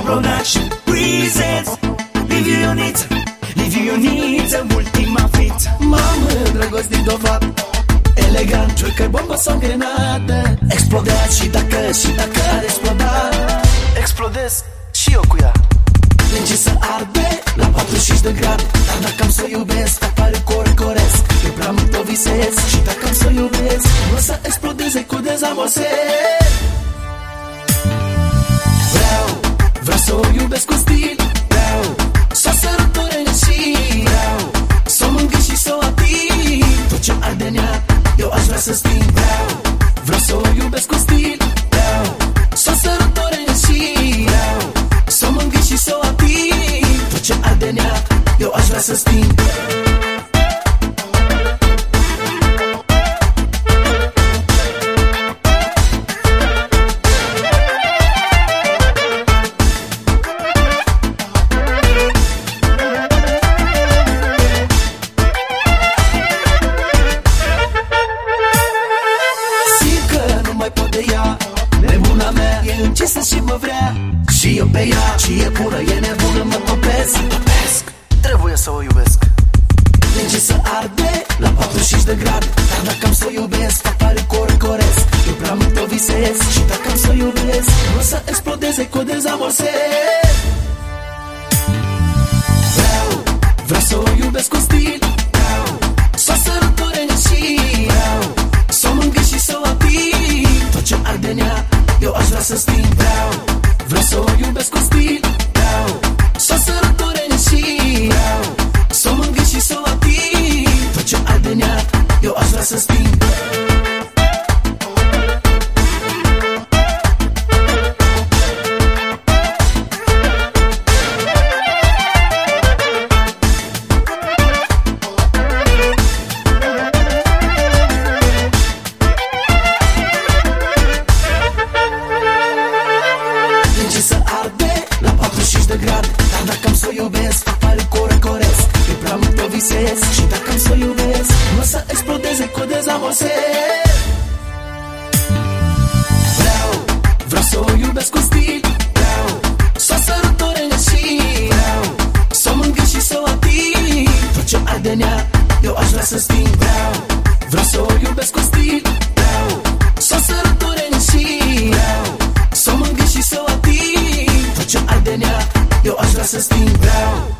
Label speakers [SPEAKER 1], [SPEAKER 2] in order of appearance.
[SPEAKER 1] Production presents Liviu Ionita, ultima fit.
[SPEAKER 2] Mamă, drăgostit dovat, elegant, joică bombă sau grenadă. Explodat și dacă ar exploda,
[SPEAKER 3] explodez și eu cu ea.
[SPEAKER 2] Linge să arde la 45 de grade. Dar dacă am să o iubesc, apare coresc. Eu prea mult o visez și dacă am să o iubesc, nu o să explodeze cu dezamorsez. Vreau să o iubesc cu stil. Vreau să o săruture și vreau să o mângâi și să o ating. Tot ce arde în ea, eu aș vrea să sting. Vreau să o iubesc cu stil. Vreau să o săruture și vreau să o mângâi și să o ating. Tot ce arde în ea, eu aș vrea să sting. Nebuna mea e încisă și mă vrea și eu pe ea, și e bună, e nebună, mă topesc.
[SPEAKER 3] Trebuie să o iubesc.
[SPEAKER 2] Linge să arde la 45 de grade. Dar dacă am să o iubesc, apare coresc. Eu prea mult o visez și dacă am să o iubesc, nu o să explodeze cu dezamorsez. Vreau să o iubesc cu stil. Vreau să o săruture și vreau să o mângâi și să o ating. Tot ce arde în ea, eu aș vrea să sting. Vreau să o iubesc cu stil. Vreau să o săruture și vreau să o mângâi și să o ating. Tot ce arde în ea, eu aș vrea să sting. Să arde la 45 de grade. Dar dacă am să o iubesc, apare coresc. Eu prea mult o visez și dacă am să o iubesc, nu o să explodeze cu dezamorsez. Vreau să o iubesc cu stil. Vreau să o săruture și vreau să o mângâi și să o ating. Tot ce arde în ea, eu aș vrea să sting. Vreau să o iubesc cu stil. Vreau să o săruture și vreau să o mângâi și să o ating. Tot ce arde în ea, eu aș vrea să sting.